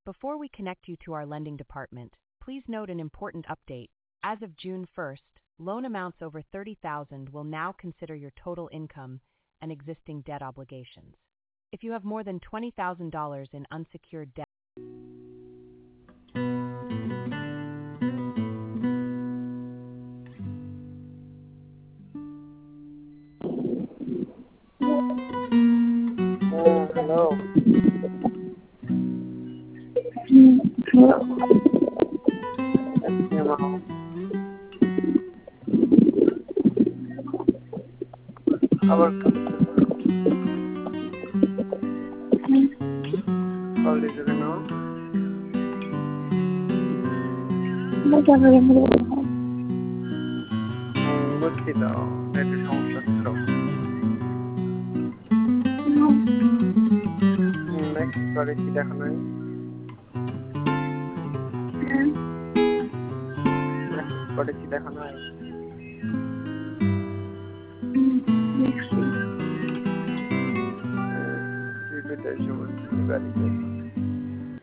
Before we connect you to our lending department, please note an important update. As of June 1st, loan amounts over $30,000 will now consider your total income and existing debt obligations. If you have more than $20,000 in unsecured debt, Hello. Hello. আবার call দিছো কেন? বুঝছি তো, নেটের সমস্যা ছিল। Message করেছি, দেখো নাই? মেসেজ করেছি, দেখো নাই? বিদ্যুতের সমস্যা বাড়িতে।